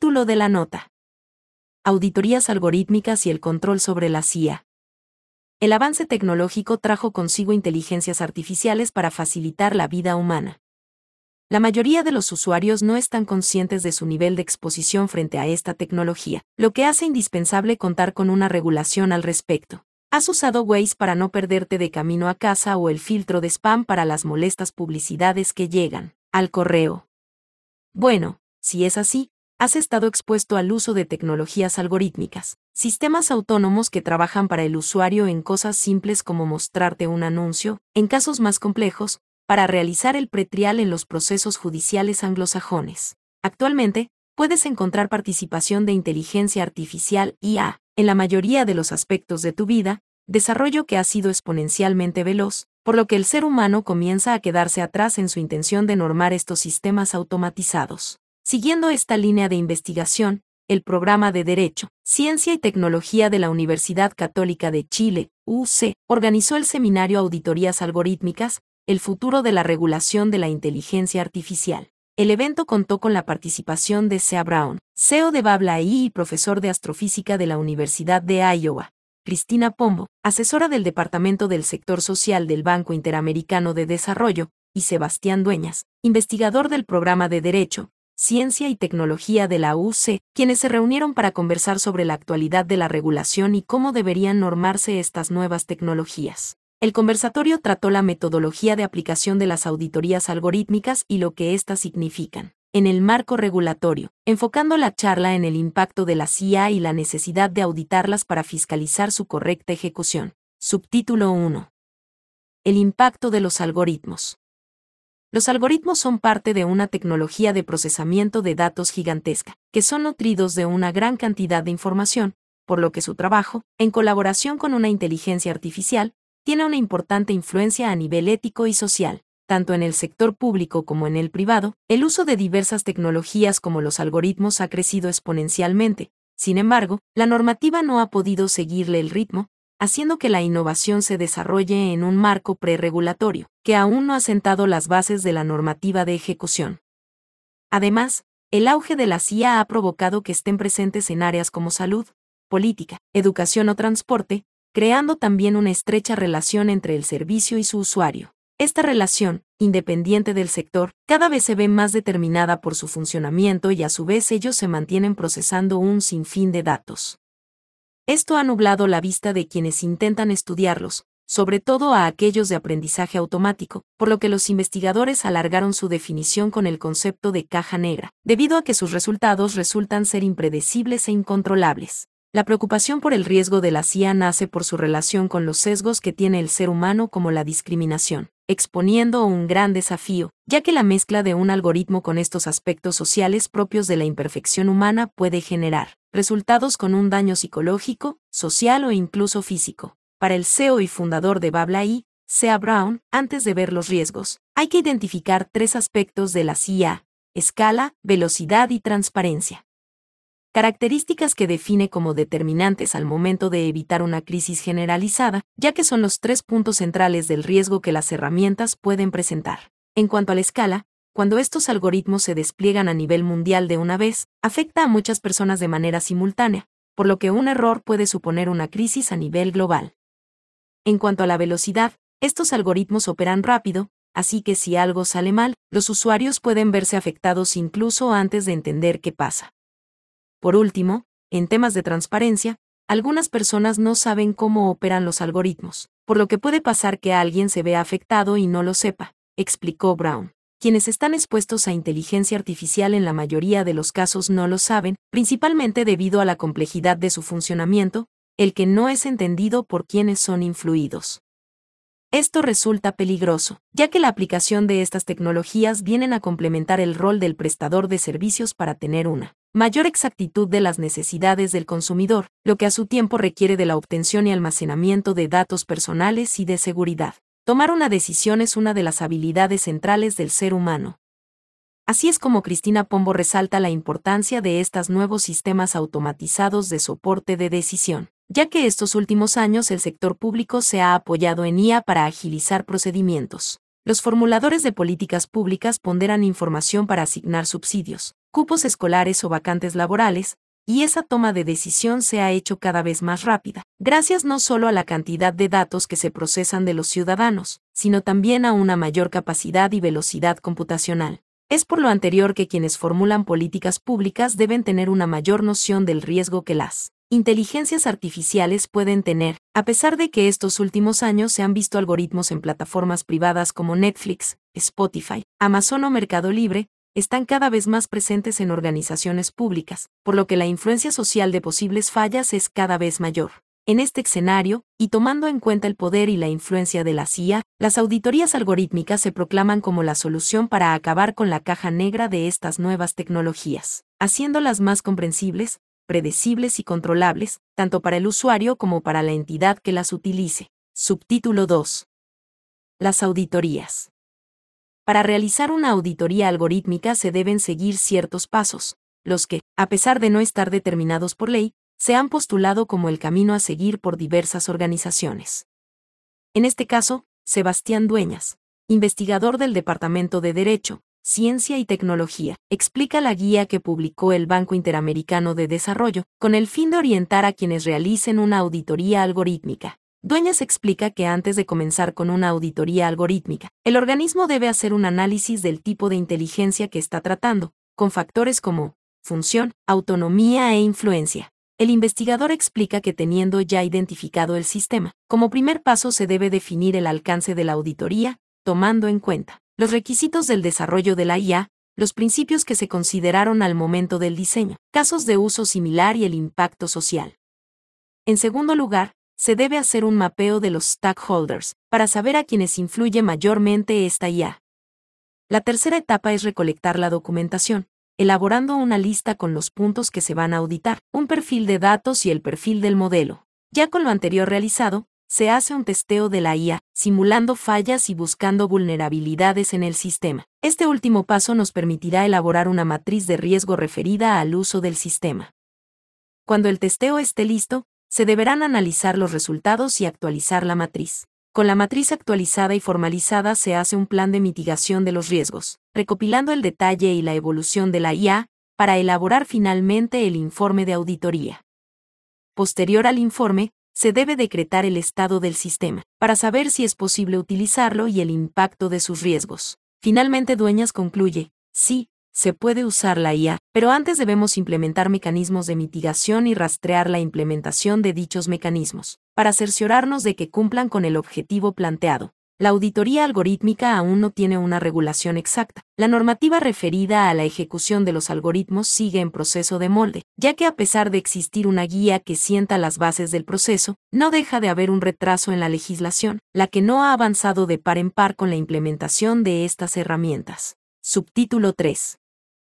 Título de la nota: Auditorías algorítmicas y el control sobre la CIA. El avance tecnológico trajo consigo inteligencias artificiales para facilitar la vida humana. La mayoría de los usuarios no están conscientes de su nivel de exposición frente a esta tecnología, lo que hace indispensable contar con una regulación al respecto. ¿Has usado Waze para no perderte de camino a casa o el filtro de spam para las molestas publicidades que llegan al correo? Bueno, si es así, has estado expuesto al uso de tecnologías algorítmicas, sistemas autónomos que trabajan para el usuario en cosas simples como mostrarte un anuncio, en casos más complejos, para realizar el pretrial en los procesos judiciales anglosajones. Actualmente, puedes encontrar participación de inteligencia artificial IA en la mayoría de los aspectos de tu vida, desarrollo que ha sido exponencialmente veloz, por lo que el ser humano comienza a quedarse atrás en su intención de normar estos sistemas automatizados. Siguiendo esta línea de investigación, el Programa de Derecho, Ciencia y Tecnología de la Universidad Católica de Chile, UC, organizó el seminario Auditorías Algorítmicas, el futuro de la regulación de la inteligencia artificial. El evento contó con la participación de Sea Brown, CEO de BablaAI y profesor de astrofísica de la Universidad de Iowa, Cristina Pombo, asesora del Departamento del Sector Social del Banco Interamericano de Desarrollo, y Sebastián Dueñas, investigador del Programa de Derecho, Ciencia y Tecnología de la UC, quienes se reunieron para conversar sobre la actualidad de la regulación y cómo deberían normarse estas nuevas tecnologías. El conversatorio trató la metodología de aplicación de las auditorías algorítmicas y lo que éstas significan en el marco regulatorio, enfocando la charla en el impacto de la CIA y la necesidad de auditarlas para fiscalizar su correcta ejecución. Subtítulo 1. El impacto de los algoritmos. Los algoritmos son parte de una tecnología de procesamiento de datos gigantesca, que son nutridos de una gran cantidad de información, por lo que su trabajo, en colaboración con una inteligencia artificial, tiene una importante influencia a nivel ético y social. Tanto en el sector público como en el privado, el uso de diversas tecnologías como los algoritmos ha crecido exponencialmente. Sin embargo, la normativa no ha podido seguirle el ritmo, haciendo que la innovación se desarrolle en un marco preregulatorio, que aún no ha sentado las bases de la normativa de ejecución. Además, el auge de la CIA ha provocado que estén presentes en áreas como salud, política, educación o transporte, creando también una estrecha relación entre el servicio y su usuario. Esta relación, independiente del sector, cada vez se ve más determinada por su funcionamiento y a su vez ellos se mantienen procesando un sinfín de datos. Esto ha nublado la vista de quienes intentan estudiarlos, sobre todo a aquellos de aprendizaje automático, por lo que los investigadores alargaron su definición con el concepto de caja negra, debido a que sus resultados resultan ser impredecibles e incontrolables. La preocupación por el riesgo de la CIA nace por su relación con los sesgos que tiene el ser humano como la discriminación, exponiendo un gran desafío, ya que la mezcla de un algoritmo con estos aspectos sociales propios de la imperfección humana puede generar resultados con un daño psicológico, social o incluso físico. Para el CEO y fundador de BablaAI, Sea Brown, antes de ver los riesgos, hay que identificar 3 aspectos de la CIA: escala, velocidad y transparencia. Características que define como determinantes al momento de evitar una crisis generalizada, ya que son los 3 puntos centrales del riesgo que las herramientas pueden presentar. En cuanto a la escala, cuando estos algoritmos se despliegan a nivel mundial de una vez, afecta a muchas personas de manera simultánea, por lo que un error puede suponer una crisis a nivel global. En cuanto a la velocidad, estos algoritmos operan rápido, así que si algo sale mal, los usuarios pueden verse afectados incluso antes de entender qué pasa. Por último, en temas de transparencia, algunas personas no saben cómo operan los algoritmos, por lo que puede pasar que alguien se vea afectado y no lo sepa, explicó Brown. Quienes están expuestos a inteligencia artificial en la mayoría de los casos no lo saben, principalmente debido a la complejidad de su funcionamiento, el que no es entendido por quienes son influidos. Esto resulta peligroso, ya que la aplicación de estas tecnologías vienen a complementar el rol del prestador de servicios para tener una mayor exactitud de las necesidades del consumidor, lo que a su tiempo requiere de la obtención y almacenamiento de datos personales y de seguridad. Tomar una decisión es una de las habilidades centrales del ser humano. Así es como Cristina Pombo resalta la importancia de estos nuevos sistemas automatizados de soporte de decisión, ya que estos últimos años el sector público se ha apoyado en IA para agilizar procedimientos. Los formuladores de políticas públicas ponderan información para asignar subsidios, cupos escolares o vacantes laborales, y esa toma de decisión se ha hecho cada vez más rápida, gracias no solo a la cantidad de datos que se procesan de los ciudadanos, sino también a una mayor capacidad y velocidad computacional. Es por lo anterior que quienes formulan políticas públicas deben tener una mayor noción del riesgo que las inteligencias artificiales pueden tener, a pesar de que estos últimos años se han visto algoritmos en plataformas privadas como Netflix, Spotify, Amazon o Mercado Libre, están cada vez más presentes en organizaciones públicas, por lo que la influencia social de posibles fallas es cada vez mayor. En este escenario, y tomando en cuenta el poder y la influencia de la CIA, las auditorías algorítmicas se proclaman como la solución para acabar con la caja negra de estas nuevas tecnologías, haciéndolas más comprensibles, predecibles y controlables, tanto para el usuario como para la entidad que las utilice. Subtítulo 2. Las auditorías. Para realizar una auditoría algorítmica se deben seguir ciertos pasos, los que, a pesar de no estar determinados por ley, se han postulado como el camino a seguir por diversas organizaciones. En este caso, Sebastián Dueñas, investigador del Departamento de Derecho, Ciencia y Tecnología, explica la guía que publicó el Banco Interamericano de Desarrollo, con el fin de orientar a quienes realicen una auditoría algorítmica. Dueñas explica que antes de comenzar con una auditoría algorítmica, el organismo debe hacer un análisis del tipo de inteligencia que está tratando, con factores como función, autonomía e influencia. El investigador explica que teniendo ya identificado el sistema, como primer paso se debe definir el alcance de la auditoría, tomando en cuenta los requisitos del desarrollo de la IA, los principios que se consideraron al momento del diseño, casos de uso similar y el impacto social. En segundo lugar, se debe hacer un mapeo de los stakeholders, para saber a quienes influye mayormente esta IA. La tercera etapa es recolectar la documentación, elaborando una lista con los puntos que se van a auditar, un perfil de datos y el perfil del modelo. Ya con lo anterior realizado, se hace un testeo de la IA, simulando fallas y buscando vulnerabilidades en el sistema. Este último paso nos permitirá elaborar una matriz de riesgo referida al uso del sistema. Cuando el testeo esté listo, se deberán analizar los resultados y actualizar la matriz. Con la matriz actualizada y formalizada se hace un plan de mitigación de los riesgos, recopilando el detalle y la evolución de la IA, para elaborar finalmente el informe de auditoría. Posterior al informe, se debe decretar el estado del sistema, para saber si es posible utilizarlo y el impacto de sus riesgos. Finalmente Dueñas concluye, sí, se puede usar la IA, pero antes debemos implementar mecanismos de mitigación y rastrear la implementación de dichos mecanismos, para cerciorarnos de que cumplan con el objetivo planteado. La auditoría algorítmica aún no tiene una regulación exacta. La normativa referida a la ejecución de los algoritmos sigue en proceso de molde, ya que a pesar de existir una guía que sienta las bases del proceso, no deja de haber un retraso en la legislación, la que no ha avanzado de par en par con la implementación de estas herramientas. Subtítulo 3.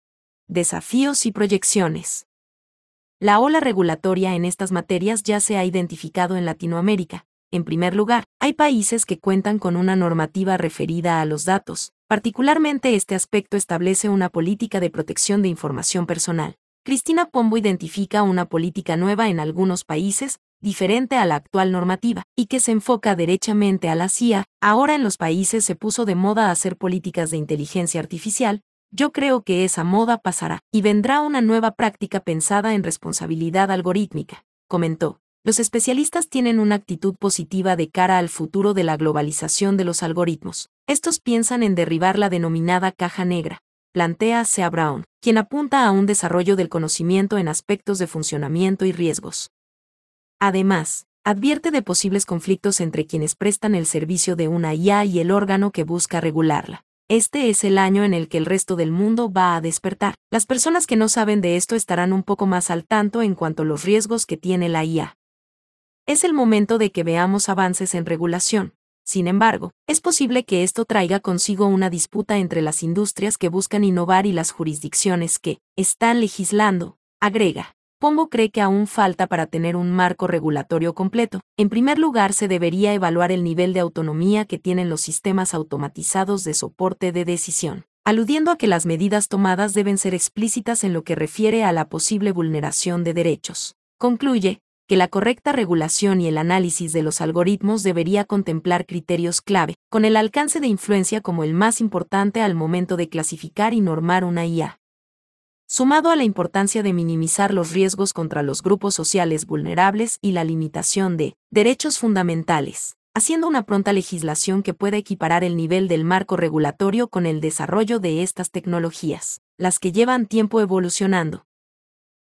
Desafíos y proyecciones. La ola regulatoria en estas materias ya se ha identificado en Latinoamérica. En primer lugar, hay países que cuentan con una normativa referida a los datos. Particularmente este aspecto establece una política de protección de información personal. Cristina Pombo identifica una política nueva en algunos países, diferente a la actual normativa, y que se enfoca derechamente a la CIA. Ahora en los países se puso de moda hacer políticas de inteligencia artificial. Yo creo que esa moda pasará, y vendrá una nueva práctica pensada en responsabilidad algorítmica, comentó. Los especialistas tienen una actitud positiva de cara al futuro de la globalización de los algoritmos. Estos piensan en derribar la denominada caja negra, plantea Sea Brown, quien apunta a un desarrollo del conocimiento en aspectos de funcionamiento y riesgos. Además, advierte de posibles conflictos entre quienes prestan el servicio de una IA y el órgano que busca regularla. Este es el año en el que el resto del mundo va a despertar. Las personas que no saben de esto estarán un poco más al tanto en cuanto a los riesgos que tiene la IA. Es el momento de que veamos avances en regulación. Sin embargo, es posible que esto traiga consigo una disputa entre las industrias que buscan innovar y las jurisdicciones que están legislando, agrega. Pombo cree que aún falta para tener un marco regulatorio completo. En primer lugar, se debería evaluar el nivel de autonomía que tienen los sistemas automatizados de soporte de decisión, aludiendo a que las medidas tomadas deben ser explícitas en lo que refiere a la posible vulneración de derechos. Concluye que la correcta regulación y el análisis de los algoritmos debería contemplar criterios clave, con el alcance de influencia como el más importante al momento de clasificar y normar una IA. sumado a la importancia de minimizar los riesgos contra los grupos sociales vulnerables y la limitación de derechos fundamentales, haciendo una pronta legislación que pueda equiparar el nivel del marco regulatorio con el desarrollo de estas tecnologías, las que llevan tiempo evolucionando.